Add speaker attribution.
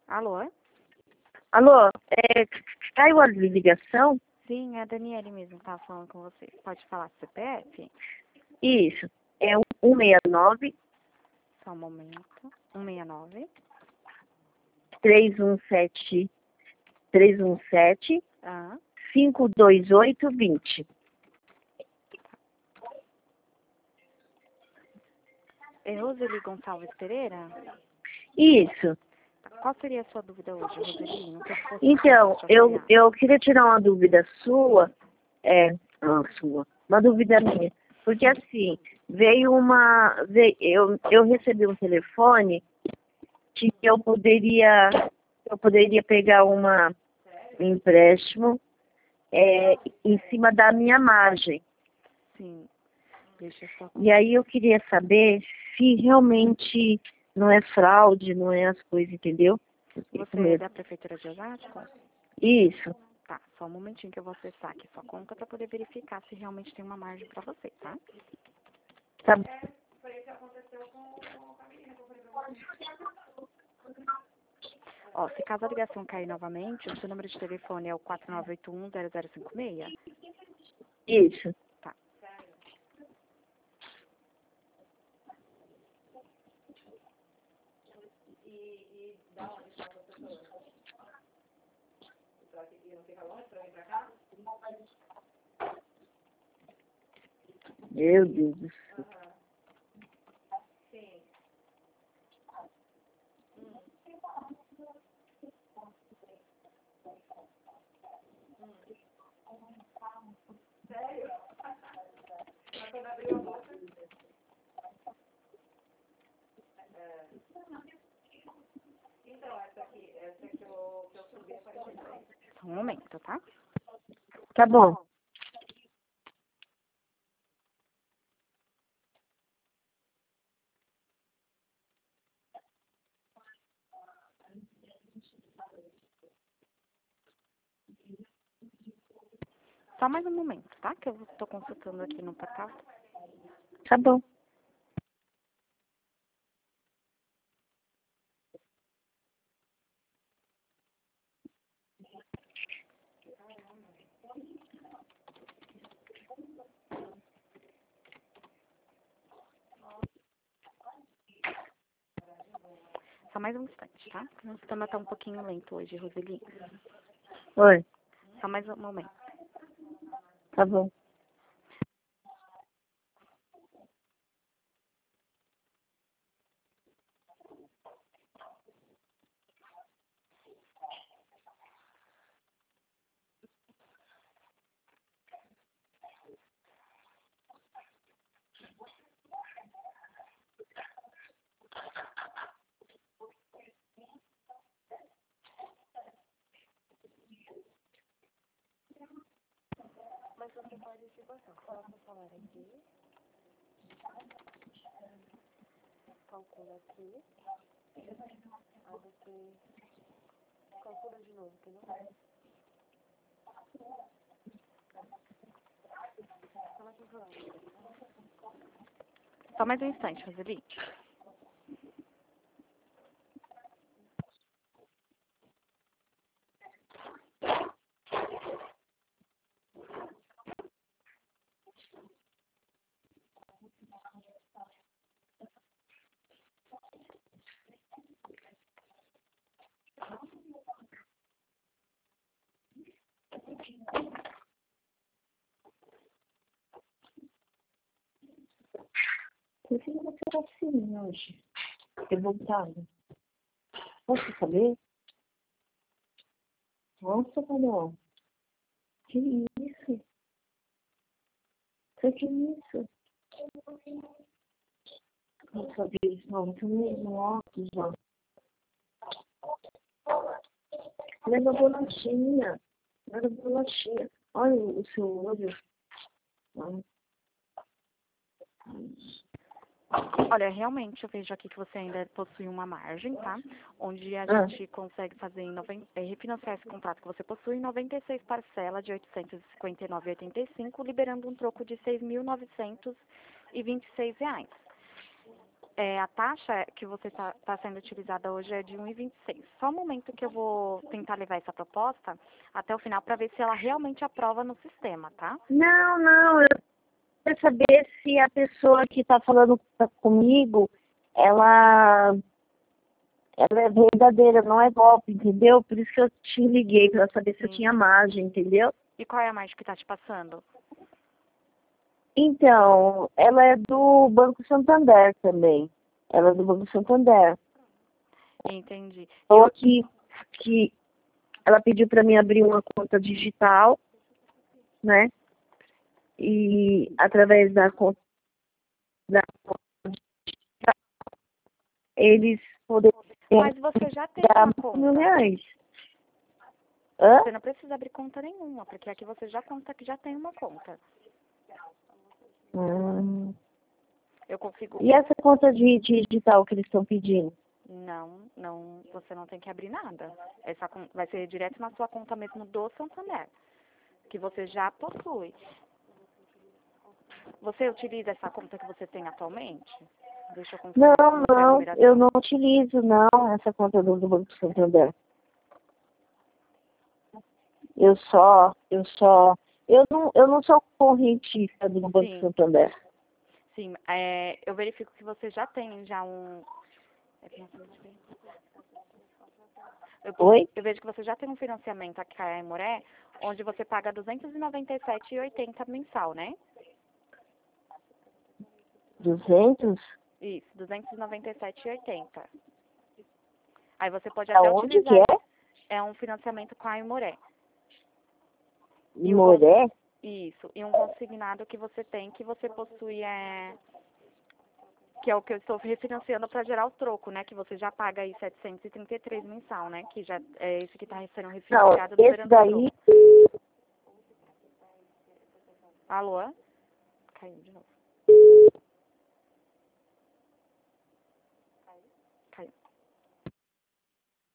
Speaker 1: Alô?
Speaker 2: Alô, caiu a ligação?
Speaker 1: Sim, é a Daniele mesmo que tá falando com você. Pode falar CPF?
Speaker 2: Isso, é 169
Speaker 1: Só um momento. 169.
Speaker 2: 317 317
Speaker 1: Ah,
Speaker 2: 52820.
Speaker 1: é Roseli Gonçalves Pereira?
Speaker 2: Isso.
Speaker 1: Qual seria a sua dúvida hoje, Roseli? No que eu posso
Speaker 2: Então,
Speaker 1: te
Speaker 2: eu,
Speaker 1: auxiliar?
Speaker 2: eu queria tirar uma dúvida sua, uma dúvida minha. Porque assim, eu recebi um telefone que eu poderia pegar um empréstimo em cima da minha margem.
Speaker 1: Sim. Deixa eu só...
Speaker 2: E aí eu queria saber se realmente não é fraude, não é as coisas, entendeu? Isso
Speaker 1: Você é
Speaker 2: mesmo.
Speaker 1: da Prefeitura de Osasco?
Speaker 2: Isso.
Speaker 1: Tá, só um momentinho que eu vou acessar aqui sua conta para poder verificar se realmente tem uma margem para você, tá?
Speaker 2: Tá.
Speaker 1: Ó, se caso a ligação cair novamente, o seu número de telefone é o 4981-0056?
Speaker 2: Isso.
Speaker 1: Tá.
Speaker 2: Meu Deus do céu.
Speaker 1: Só um momento, tá?
Speaker 2: Tá bom.
Speaker 1: Só mais um momento, tá? Que eu tô consultando aqui no portal.
Speaker 2: Tá bom.
Speaker 1: Só mais um instante, tá? O sistema tá um pouquinho lento hoje, Roseli.
Speaker 2: Oi.
Speaker 1: Só mais um momento.
Speaker 2: Tá bom.
Speaker 1: Mas você pode se botar. Coloca o salário aqui. Calcula aqui. Aí você calcula de novo, entendeu? Só mais um instante, Roseli.
Speaker 2: Por que você tá assim hoje? Revoltada. Posso saber? Nossa, Carol. Que isso? Que é isso? Não sabia isso, não. Isso mesmo, óculos, ó. Leva bolachinha. Leva bolachinha. Olha o seu olho. Ó.
Speaker 1: Olha, realmente eu vejo aqui que você ainda possui uma margem, tá? Onde a
Speaker 2: Ah,
Speaker 1: gente consegue fazer refinanciar esse contrato que você possui em 96 parcelas de R$ 859,85, liberando um troco de R$ 6.926. A taxa que você está sendo utilizada hoje é de 1,26. Só um momento que eu vou tentar levar essa proposta até o final para ver se ela realmente aprova no sistema, tá?
Speaker 2: Não, eu quero saber se a pessoa que está falando comigo, ela é verdadeira, não é golpe, entendeu? Por isso que eu te liguei, para saber se eu
Speaker 1: Sim.
Speaker 2: tinha margem, entendeu?
Speaker 1: E qual é a margem que está te passando?
Speaker 2: Então, ela é do Banco Santander também. Ela é do Banco Santander.
Speaker 1: Entendi.
Speaker 2: Ou que ela pediu para mim abrir uma conta digital, né? E através da conta digital, eles poderiam
Speaker 1: Mas você já tem
Speaker 2: dar
Speaker 1: uma
Speaker 2: R$ 1.000.
Speaker 1: conta.
Speaker 2: Hã?
Speaker 1: Você não precisa abrir conta nenhuma, porque aqui você já conta que já tem uma conta.
Speaker 2: Hum.
Speaker 1: Eu consigo.
Speaker 2: E essa conta digital que eles estão pedindo?
Speaker 1: Não, você não tem que abrir nada. Vai ser direto na sua conta mesmo do Santander, que você já possui. Você utiliza essa conta que você tem atualmente? Deixa eu confirmar com você a
Speaker 2: Não, eu
Speaker 1: numeração.
Speaker 2: não utilizo, não, essa conta do Banco Santander. Eu não sou correntista do Banco
Speaker 1: Sim,
Speaker 2: Santander.
Speaker 1: sim. Eu verifico que você já tem um.
Speaker 2: Oi?
Speaker 1: Eu vejo que você já tem um financiamento aqui a Aimoré, onde você paga R$ 297,80 mensal, né?
Speaker 2: 200?
Speaker 1: Isso, R$ 297,80. Aí você pode até
Speaker 2: Aonde que
Speaker 1: utilizar.
Speaker 2: é?
Speaker 1: É um financiamento com a Aimoré.
Speaker 2: Em Moré?
Speaker 1: Isso. E um consignado que você tem, que você possui, que é o que eu estou refinanciando para gerar o troco, né? Que você já paga aí 733 mensal, né? Que já é esse que está sendo
Speaker 2: Não,
Speaker 1: refinanciado
Speaker 2: esse
Speaker 1: esperando o
Speaker 2: daí,
Speaker 1: troco. Alô? Caiu de novo. Caiu.